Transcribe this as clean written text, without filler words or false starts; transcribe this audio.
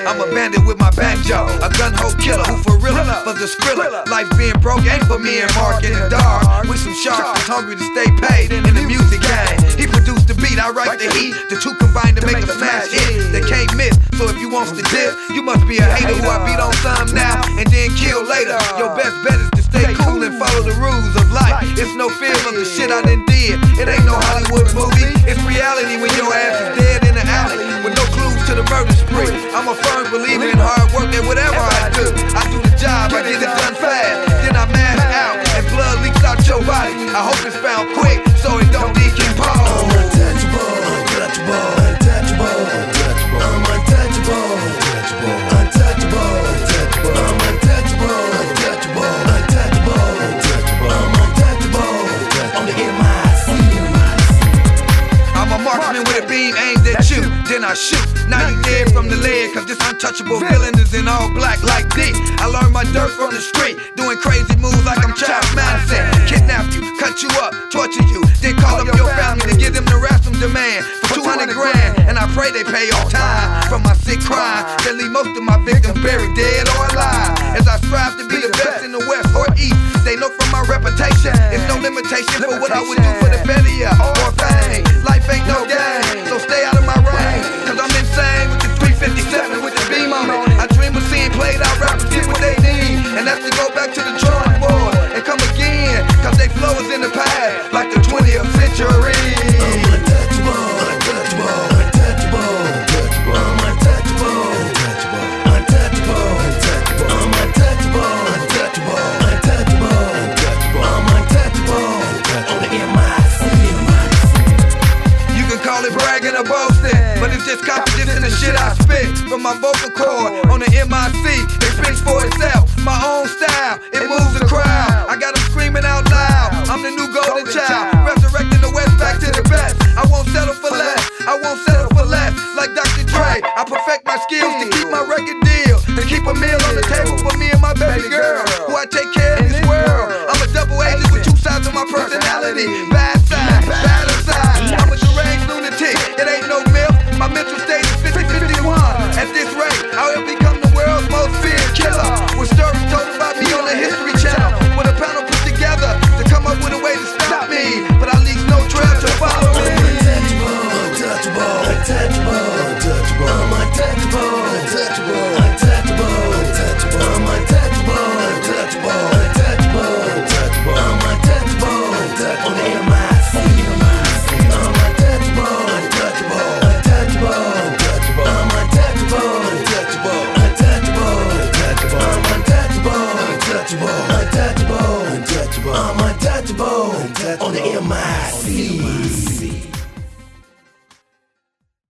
I'm a bandit with my banjo, a gun-ho killer who for real, for the skrilla. Life being broke ain't for me and Mark in the dark. With some sharks that's hungry to stay paid in the music game. He produced the beat, I write the heat. The two combine to make a smash hit that can't miss. So if you want to diss, you must be a hater who I beat on some now and then kill later. Your best bet is to stay cool and follow the rules of life. It's no fear of the shit I done did. It ain't no Hollywood movie. It's reality when your ass is dead in the alley with no clues to the murder spree. I'm a firm believer in hard work and whatever I do the job, I get it done fast. Then I mash out and blood leaks out your body. I hope it's found quick so it don't decompose. I'm untouchable, untouchable, untouchable, untouchable. I'm untouchable, untouchable, untouchable, untouchable. I'm untouchable, untouchable, untouchable, untouchable. I'm untouchable, only in my I'm a marksman with a beam aimed at you, then I shoot. Now you dead from the leg, cause this untouchable villain is in all black like D. I learned my dirt from the street, doing crazy moves like I'm Charles Manson. Kidnap you, cut you up, torture you, then call up your family to give them the ransom demand for 200 grand. And I pray they pay on time from my sick crime that leave most of my victims buried dead or alive. As I strive to be the best in the West or East, they know from my reputation, it's no limitation for what I would do for the failure or fame. Life ain't no game, so stay out of my range, cause I'm insane with the 357 with the beam on it. I dream of seeing played out rappers get what they need, and that's to go back to the drawing board and come again, cause they flow is in the past like the 20